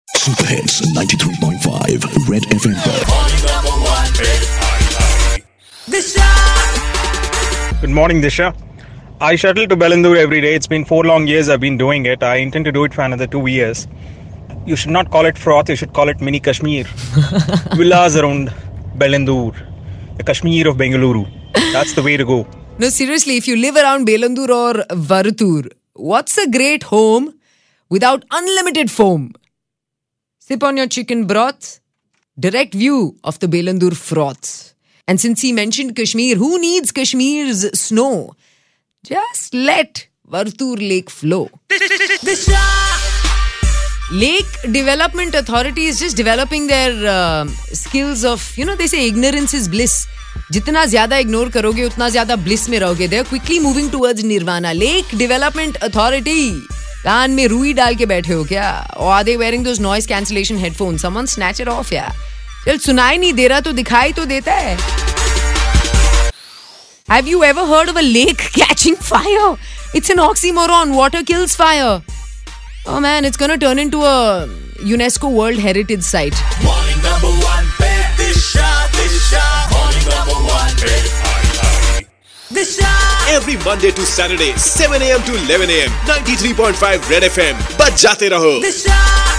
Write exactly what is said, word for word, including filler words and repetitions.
Super hits ninety-three point five red FM पर। Good morning, Disha. I shuttle to Bellandur every day. It's been four long years I've been doing it. I intend to do it for another two years. You should not call it froth, you should call it mini Kashmir. Villas around Bellandur. The Kashmir of Bengaluru. That's the way to go. No, seriously, if you live around Bellandur or Varutur, what's a great home without unlimited foam? Sip on your chicken broth, direct view of the Bellandur froth. And since he mentioned Kashmir, who needs Kashmir's snow? Just let Varutur Lake flow. Lake Development Authority is just developing their uh, skills of, you know, they say ignorance is bliss. जितना ज्यादा ignore करोगे उतना ज्यादा bliss में रहोगे. They are quickly moving towards nirvana. Lake Development Authority. कान में रुई डाल के बैठे हो क्या? Or are they wearing those noise cancellation headphones? Someone snatch it off यार. चल सुनाई नहीं दे रहा तो दिखाई तो देता है. Have you ever heard of a lake catching fire? It's an oxymoron. Water kills fire. Oh man, it's gonna turn into a UNESCO World Heritage Site. Morning number one, Disha, Disha. Morning number one, Disha. Every Monday to Saturday, seven a.m. to eleven a.m. ninety-three point five Red F M. बज जाते रहो. Disha.